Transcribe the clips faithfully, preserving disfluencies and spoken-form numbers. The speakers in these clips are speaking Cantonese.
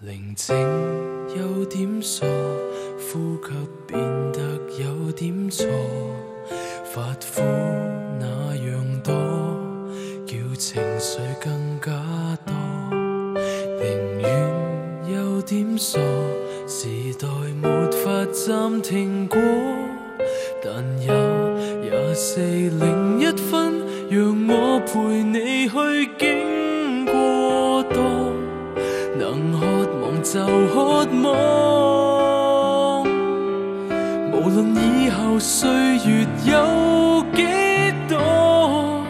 寧靜有點傻，呼吸變得有點錯，髮膚那樣多，叫情緒更加多。寧願有點傻，時代沒法暫停過，但有廿四零一分，讓我陪你去經過多。能渴望就渴望，無論以後歲月有幾多，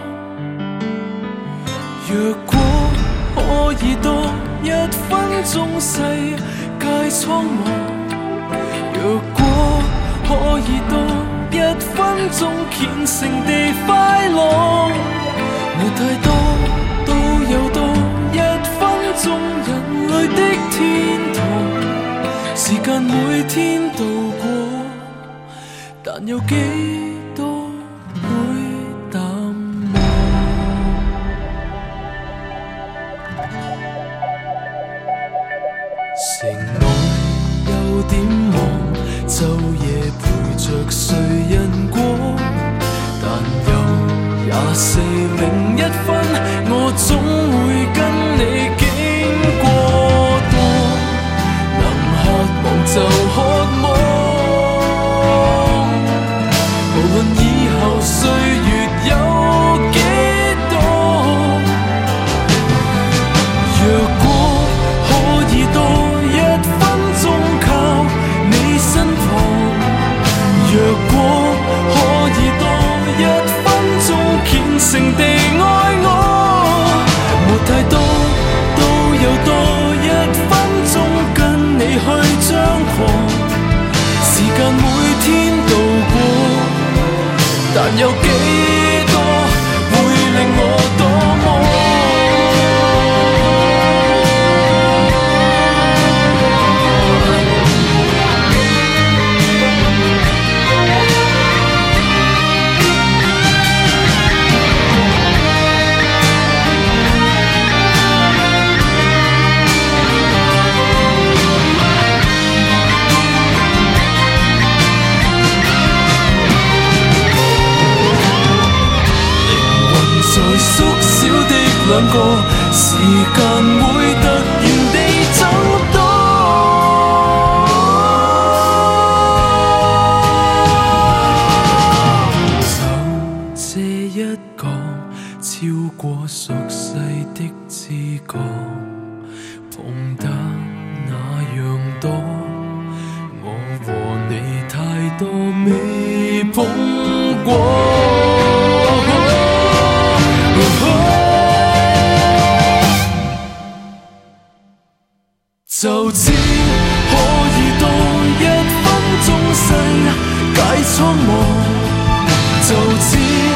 若果可以多一分鐘世界蒼茫，若果可以多一分鐘虔誠地快樂，沒太多都有多一分鐘人類的天堂，時間每天度過，但有幾多會淡忘。城外有點忙，晝夜陪着誰人過，但有廿四零一分，我總會跟你經過多。能渴望就渴望，無論以後歲月有幾多，若果可以多一分鐘靠你身旁，若果可以多一分鐘虔誠地愛我，沒太多都有多一分鐘跟你去張狂，時間每天度過，但有幾多會令我多麼兩個時間會突然地走多，就這一個超過熟悉的知覺，碰得那樣多，我和你太多未碰過。就只可以多一分鐘世界蒼茫，就只